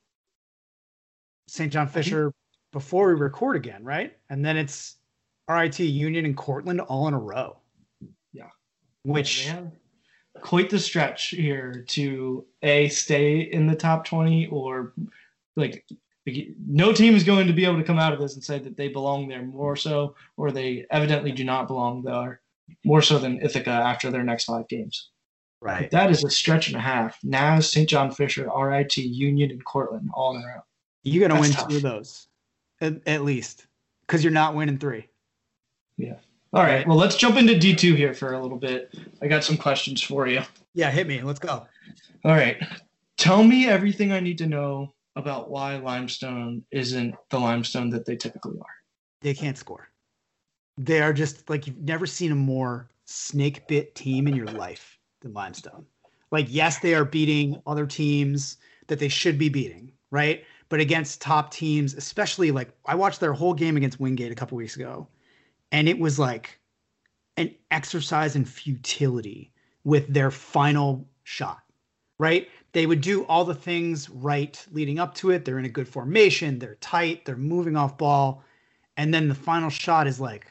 Speaker 1: St. John
Speaker 2: I think,
Speaker 1: Fisher before we record again, right? And then it's RIT Union and Cortland all in a row.
Speaker 2: yeah.
Speaker 1: Which
Speaker 2: They have quite the stretch here to stay in the top 20 or like no team is going to be able to come out of this and say that they belong there more so, or they evidently do not belong there more so than Ithaca after their next 5 games.
Speaker 1: right.
Speaker 2: But that is a stretch and a half. Naz, St. John Fisher, RIT, Union, and Cortland all in a row.
Speaker 1: You're gonna
Speaker 2: That's
Speaker 1: win
Speaker 2: tough.
Speaker 1: 2 of those, at least, because you're not winning 3.
Speaker 2: Yeah. All right. Well, let's jump into D2 here for a little bit. I got some questions for you.
Speaker 1: Yeah, hit me. Let's go.
Speaker 2: All right. Tell me everything I need to know about why Limestone isn't the Limestone that they typically are.
Speaker 1: They can't score. They are just like, you've never seen a more snake bit team in your life than Limestone. Like, yes, they are beating other teams that they should be beating, right? But against top teams, especially like I watched their whole game against Wingate a couple weeks ago, and it was like an exercise in futility with their final shot, right? They would do all the things right leading up to it. They're in a good formation. They're tight. They're moving off ball. And then the final shot is like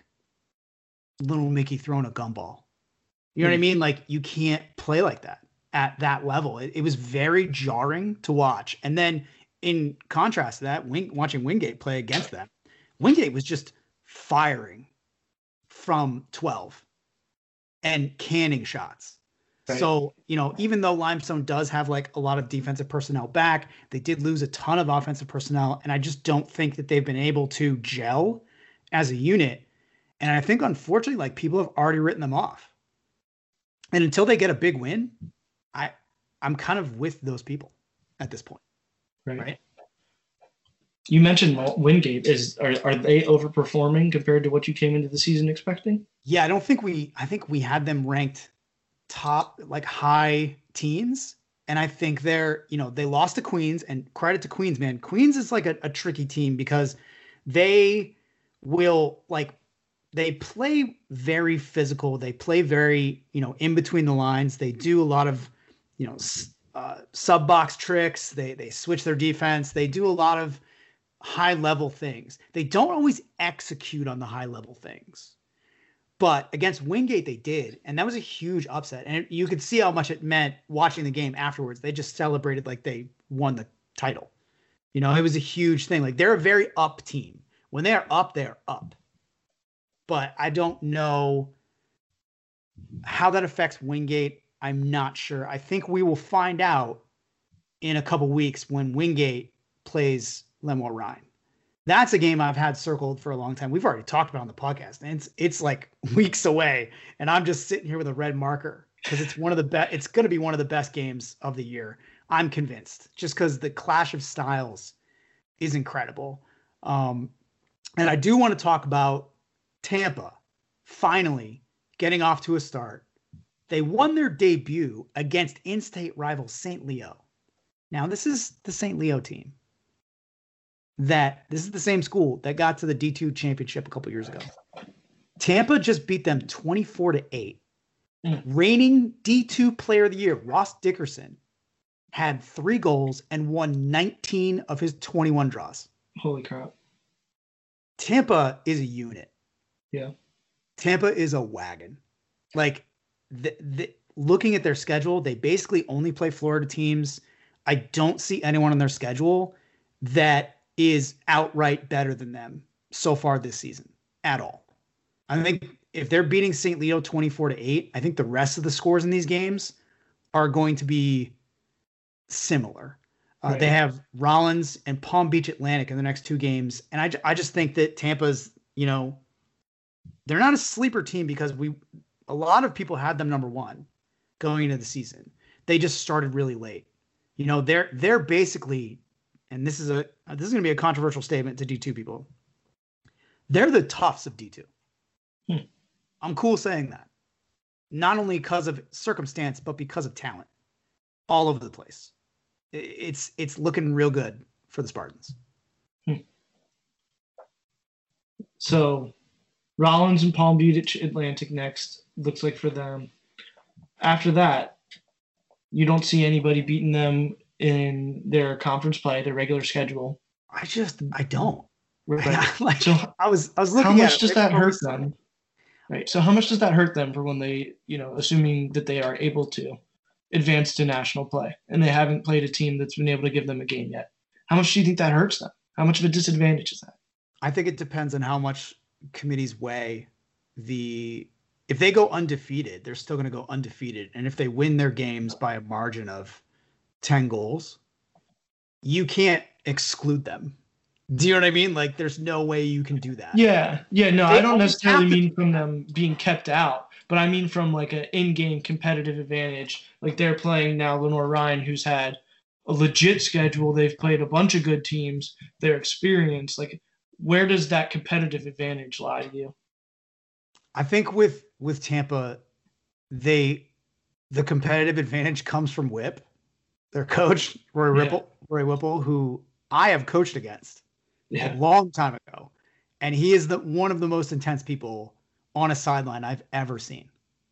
Speaker 1: little Mickey throwing a gumball. You know what I mean? Like, you can't play like that at that level. It was very jarring to watch. And then in contrast to that, watching Wingate play against them, Wingate was just firing from 12 and canning shots. Right. So, even though Limestone does have like a lot of defensive personnel back, they did lose a ton of offensive personnel. And I just don't think that they've been able to gel as a unit. And I think, unfortunately, like, people have already written them off. And until they get a big win, I'm kind of with those people at this point. Right?
Speaker 2: You mentioned Wingate. Are they overperforming compared to what you came into the season expecting?
Speaker 1: Yeah, I think we had them ranked top, like, high teens. And I think they lost to Queens, and credit to Queens, man. Queens is like a tricky team because they will, like, they play very physical. They play very, in between the lines. They do a lot of, sub box tricks. They switch their defense. They do a lot of high level things. They don't always execute on the high level things, but against Wingate they did, and that was a huge upset. And you could see how much it meant watching the game afterwards. They just celebrated like they won the title. It was a huge thing. Like, they're a very up team. When they are up, they are up. But I don't know how that affects Wingate. I'm not sure. I think we will find out in a couple weeks when Wingate plays Lemoore Rhine. That's a game I've had circled for a long time. We've already talked about it on the podcast, and it's like weeks away. And I'm just sitting here with a red marker because it's one of the best. It's going to be one of the best games of the year. I'm convinced, just because the clash of styles is incredible. And I do want to talk about Tampa finally getting off to a start. They won their debut against in-state rival St. Leo. Now, this is the St. Leo team. This is the same school that got to the D2 championship a couple years ago. Tampa just beat them 24-8. Reigning D2 player of the year, Ross Dickerson, had 3 goals and won 19 of his 21 draws.
Speaker 2: Holy crap.
Speaker 1: Tampa is a unit.
Speaker 2: Yeah.
Speaker 1: Tampa is a wagon. Like, looking at their schedule, they basically only play Florida teams. I don't see anyone on their schedule that is outright better than them so far this season at all. I think if they're beating St. Leo 24-8, I think the rest of the scores in these games are going to be similar. Right. They have Rollins and Palm Beach Atlantic in the next 2 games. And I just think that Tampa's, they're not a sleeper team because a lot of people had them number 1 going into the season. They just started really late. They're basically, and this is going to be a controversial statement to D2 people. They're the Tufts of D2. I'm cool saying that. Not only because of circumstance, but because of talent. All over the place. It's looking real good for the Spartans.
Speaker 2: So Rollins and Palm Beach Atlantic next, looks like for them. After that, you don't see anybody beating them in their conference play, their regular schedule.
Speaker 1: I don't.
Speaker 2: Right.
Speaker 1: Like,
Speaker 2: So
Speaker 1: I was looking
Speaker 2: how
Speaker 1: at
Speaker 2: much
Speaker 1: it
Speaker 2: does
Speaker 1: right
Speaker 2: that
Speaker 1: before we
Speaker 2: hurt
Speaker 1: started.
Speaker 2: them? Right. So how much does that hurt them for when they, assuming that they are able to advance to national play and they haven't played a team that's been able to give them a game yet? How much do you think that hurts them? How much of a disadvantage is that?
Speaker 1: I think it depends on how much committees weigh if they go undefeated, they're still going to go undefeated. And if they win their games by a margin of 10 goals, you can't exclude them. Do you know what I mean? Like, there's no way you can do that.
Speaker 2: Yeah. No,
Speaker 1: They
Speaker 2: I don't
Speaker 1: almost
Speaker 2: necessarily
Speaker 1: have to
Speaker 2: mean
Speaker 1: do
Speaker 2: from
Speaker 1: that.
Speaker 2: them being kept out, but I mean from like an in-game competitive advantage. Like they're playing now Lenore Ryan, who's had a legit schedule. They've played a bunch of good teams. They're experienced. Like, where does that competitive advantage lie to you?
Speaker 1: I think with Tampa, the competitive advantage comes from Whip, their coach,
Speaker 2: Yeah.
Speaker 1: Roy Whipple, who I have coached against a
Speaker 2: Yeah.
Speaker 1: long time ago. And he is one of the most intense people on a sideline I've ever seen.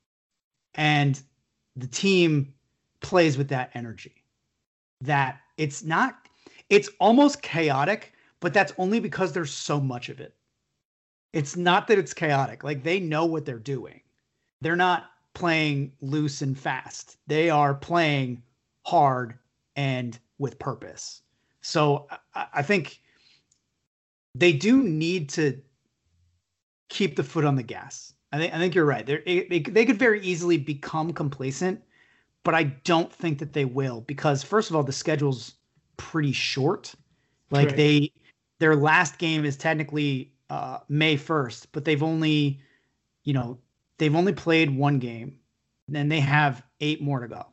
Speaker 1: And the team plays with that energy. That it's almost chaotic, but that's only because there's so much of it. It's not that it's chaotic. Like, they know what they're doing. They're not playing loose and fast. They are playing hard and with purpose. So I think they do need to keep the foot on the gas. I think you're right. They could very easily become complacent, but I don't think that they will, because first of all, the schedule's pretty short. Like,
Speaker 2: Right.
Speaker 1: their last game is technically May 1st, but they've only played one game, and they have 8 more to go.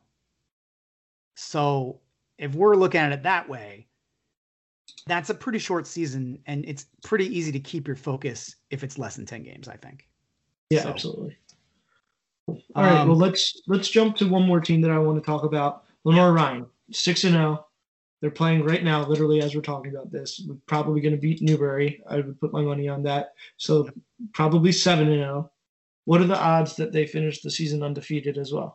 Speaker 1: So if we're looking at it that way, that's a pretty short season, and it's pretty easy to keep your focus if it's less than 10 games, I think.
Speaker 2: Yeah,
Speaker 1: So,
Speaker 2: absolutely. All right. Well, let's jump to one more team that I want to talk about. Lenore Ryan, 6-0. They're playing right now, literally as we're talking about this. We're probably going to beat Newbury. I would put my money on that. So probably 7-0. What are the odds that they finish the season undefeated as well?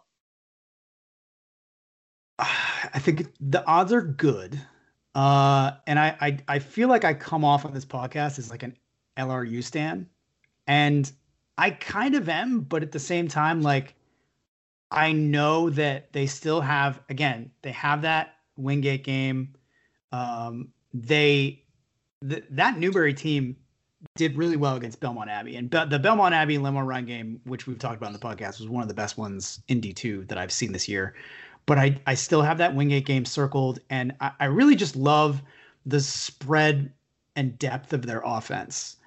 Speaker 1: I think the odds are good. And I feel like I come off on this podcast as like an LRU stan. And I kind of am, but at the same time, like, I know that they still have, again, they have that Wingate game. That Newbury team did really well against Belmont Abbey, and the Belmont Abbey and Lemon Run game, which we've talked about in the podcast, was one of the best ones in D2 that I've seen this year. But I still have that Wingate game circled, and I really just love the spread and depth of their offense.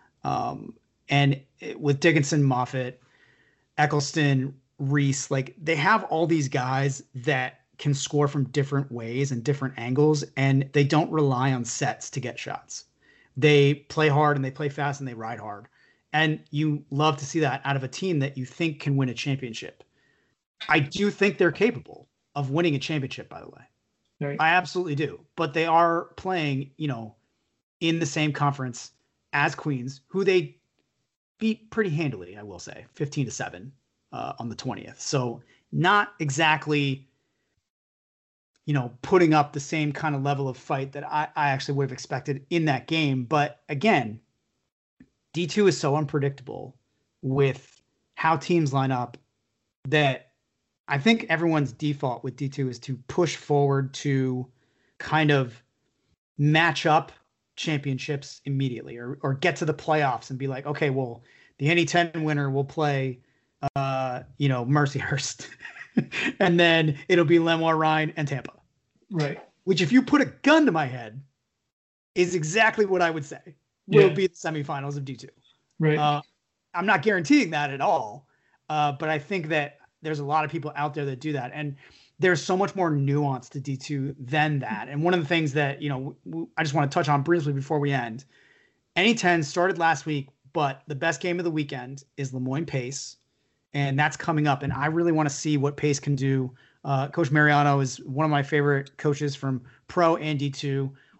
Speaker 1: With Dickinson, Moffitt, Eccleston, Reese, like, they have all these guys that can score from different ways and different angles, and they don't rely on sets to get shots. They play hard and they play fast and they ride hard. And you love to see that out of a team that you think can win a championship. I do think they're capable of winning a championship, by the way.
Speaker 2: Right.
Speaker 1: I absolutely do. But they are playing, in the same conference as Queens, who they beat pretty handily, I will say, 15-7 on the 20th. So not exactly, putting up the same kind of level of fight that I actually would have expected in that game. But again, D2 is so unpredictable with how teams line up that I think everyone's default with D2 is to push forward to kind of match up championships immediately, or get to the playoffs and be like, okay, well, the NE10 winner will play, Mercyhurst, and then it'll be Lemoore Rhine and Tampa.
Speaker 2: Right.
Speaker 1: Which, if you put a gun to my head, is exactly what I would say will be the semifinals of D2.
Speaker 2: Right.
Speaker 1: I'm not guaranteeing that at all, but I think that there's a lot of people out there that do that, and there's so much more nuance to D2 than that. And one of the things that, I just want to touch on briefly before we end, NE10 started last week, but the best game of the weekend is Lemoyne Pace, and that's coming up. And I really want to see what Pace can do. Coach Mariano is one of my favorite coaches from Pro and D2.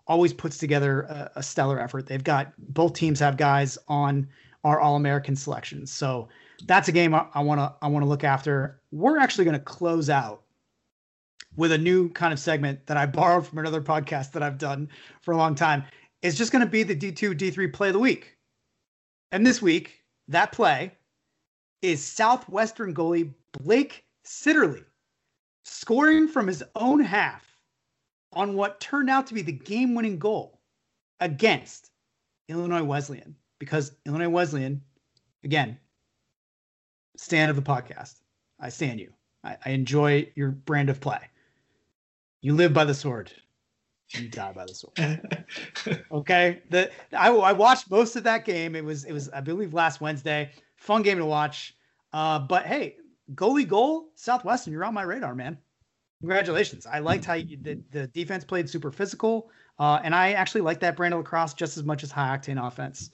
Speaker 1: always puts together a stellar effort. Both teams have guys on our All-American selections. So that's a game I want to look after. We're actually going to close out with a new kind of segment that I borrowed from another podcast that I've done for a long time. It's just going to be the D2, D3 play of the week. And this week, that play is Southwestern goalie Blake Sitterly scoring from his own half on what turned out to be the game-winning goal against Illinois Wesleyan. Because Illinois Wesleyan, again, stand of the podcast. I stand you. I enjoy your brand of play. You live by the sword. You die by the sword. Okay. I watched most of that game. It was I believe last Wednesday. Fun game to watch. But hey, goalie goal, Southwestern, you're on my radar, man. Congratulations. I liked how the defense played super physical. And I actually like that brand of lacrosse just as much as high octane offense.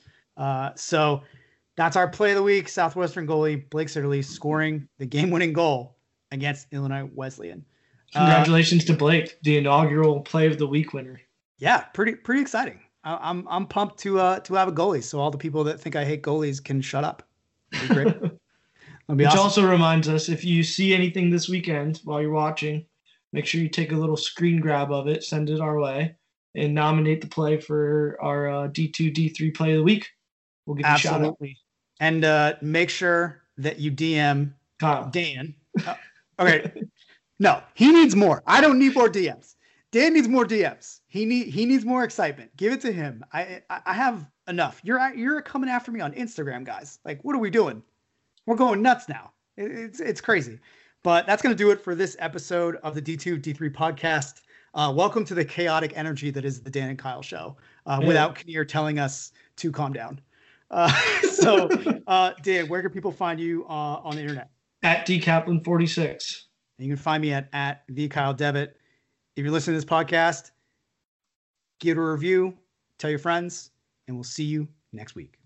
Speaker 1: So that's our play of the week. Southwestern goalie Blake Sitterly scoring the game-winning goal against Illinois Wesleyan.
Speaker 2: Congratulations to Blake, the inaugural play of the week winner.
Speaker 1: Yeah, pretty exciting. I'm pumped to have a goalie, so all the people that think I hate goalies can shut up. It'd be great.
Speaker 2: Which awesome. Also reminds us, if you see anything this weekend while you're watching, make sure you take a little screen grab of it, send it our way, and nominate the play for our D2, D3 play of the week. We'll give you a shout out.
Speaker 1: And make sure that you DM
Speaker 2: Kyle.
Speaker 1: Dan. Okay. No, he needs more. I don't need more DMs. Dan needs more DMs. He needs more excitement. Give it to him. I have enough. You're coming after me on Instagram, guys. Like, what are we doing? We're going nuts now. It's crazy. But that's going to do it for this episode of the D2, D3 podcast. Welcome to the chaotic energy that is the Dan and Kyle show, without Kinnear telling us to calm down. So, Dan, where can people find you on the internet?
Speaker 2: At DKaplan46.
Speaker 1: You can find me at the Kyle Devitt. If you're listening to this podcast, give it a review, tell your friends, and we'll see you next week.